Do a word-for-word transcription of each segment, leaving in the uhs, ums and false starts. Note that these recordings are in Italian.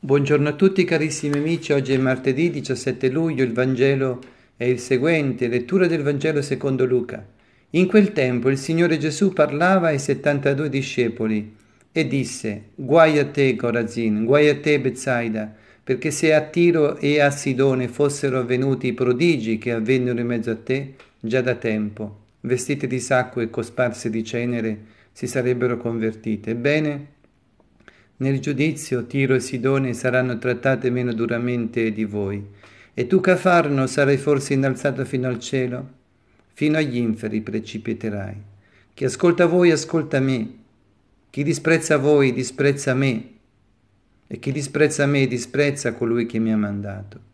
Buongiorno a tutti carissimi amici, oggi è martedì diciassette luglio, il Vangelo è il seguente, lettura del Vangelo secondo Luca. In quel tempo il Signore Gesù parlava ai settantadue discepoli e disse: Guai a te, Corazin, guai a te, Betsaida, perché se a Tiro e a Sidone fossero avvenuti i prodigi che avvennero in mezzo a te, già da tempo, vestite di sacco e cosparse di cenere, si sarebbero convertite. Ebbene, nel giudizio Tiro e Sidone saranno trattate meno duramente di voi. E tu, Cafarno, sarai forse innalzato fino al cielo? Fino agli inferi precipiterai. Chi ascolta voi, ascolta me. Chi disprezza voi, disprezza me. E chi disprezza me, disprezza colui che mi ha mandato.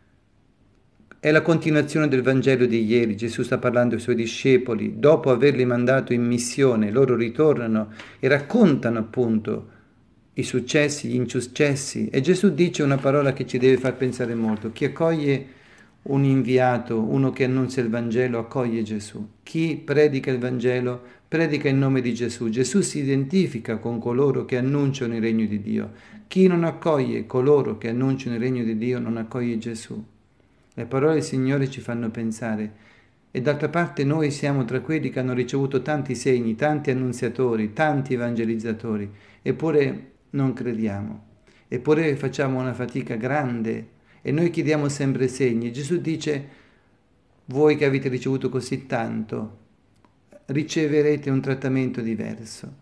È la continuazione del Vangelo di ieri. Gesù sta parlando ai suoi discepoli. Dopo averli mandato in missione, loro ritornano e raccontano appunto i successi, gli insuccessi. E Gesù dice una parola che ci deve far pensare molto. Chi accoglie un inviato, uno che annuncia il Vangelo, accoglie Gesù. Chi predica il Vangelo, predica in nome di Gesù. Gesù si identifica con coloro che annunciano il regno di Dio. Chi non accoglie coloro che annunciano il regno di Dio non accoglie Gesù. Le parole del Signore ci fanno pensare. E d'altra parte noi siamo tra quelli che hanno ricevuto tanti segni, tanti annunziatori, tanti evangelizzatori, eppure non crediamo, eppure facciamo una fatica grande e noi chiediamo sempre segni. Gesù dice: voi che avete ricevuto così tanto, riceverete un trattamento diverso.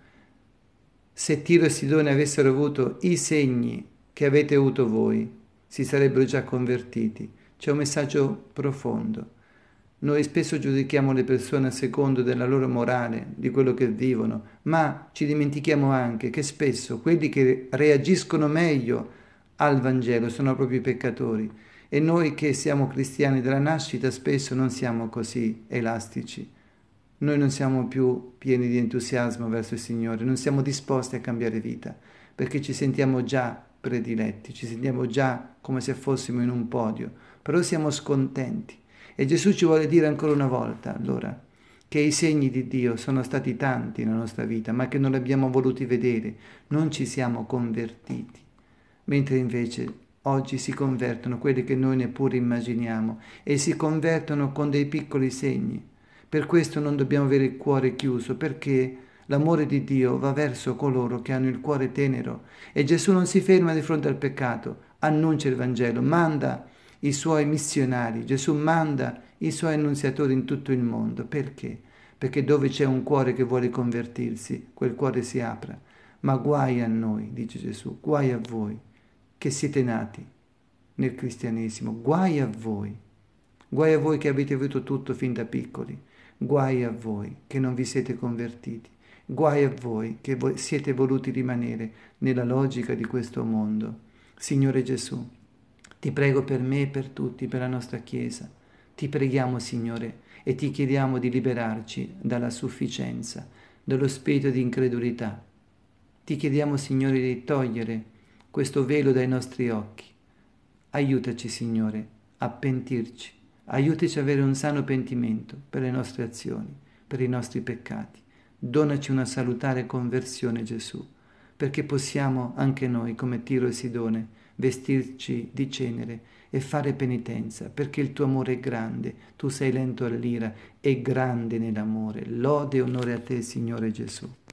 Se Tiro e Sidone avessero avuto i segni che avete avuto voi, si sarebbero già convertiti. C'è un messaggio profondo. Noi spesso giudichiamo le persone a secondo della loro morale, di quello che vivono, ma ci dimentichiamo anche che spesso quelli che reagiscono meglio al Vangelo sono proprio i peccatori. E noi che siamo cristiani della nascita spesso non siamo così elastici. Noi non siamo più pieni di entusiasmo verso il Signore, non siamo disposti a cambiare vita, perché ci sentiamo già prediletti, ci sentiamo già come se fossimo in un podio, però siamo scontenti. E Gesù ci vuole dire ancora una volta, allora, che i segni di Dio sono stati tanti nella nostra vita, ma che non li abbiamo voluti vedere, non ci siamo convertiti, mentre invece oggi si convertono quelli che noi neppure immaginiamo e si convertono con dei piccoli segni. Per questo non dobbiamo avere il cuore chiuso, perché l'amore di Dio va verso coloro che hanno il cuore tenero e Gesù non si ferma di fronte al peccato, annuncia il Vangelo, manda i suoi missionari, Gesù manda i suoi annunziatori in tutto il mondo. Perché? Perché dove c'è un cuore che vuole convertirsi, quel cuore si apra. Ma guai a noi, dice Gesù, guai a voi che siete nati nel cristianesimo, guai a voi, guai a voi che avete avuto tutto fin da piccoli, guai a voi che non vi siete convertiti, guai a voi che voi siete voluti rimanere nella logica di questo mondo. Signore Gesù, ti prego per me e per tutti, per la nostra Chiesa. Ti preghiamo, Signore, e ti chiediamo di liberarci dalla sufficienza, dallo spirito di incredulità. Ti chiediamo, Signore, di togliere questo velo dai nostri occhi. Aiutaci, Signore, a pentirci. Aiutaci ad avere un sano pentimento per le nostre azioni, per i nostri peccati. Donaci una salutare conversione, Gesù, perché possiamo anche noi, come Tiro e Sidone, vestirci di cenere e fare penitenza, perché il tuo amore è grande, tu sei lento all'ira e grande nell'amore. Lode e onore a te, Signore Gesù.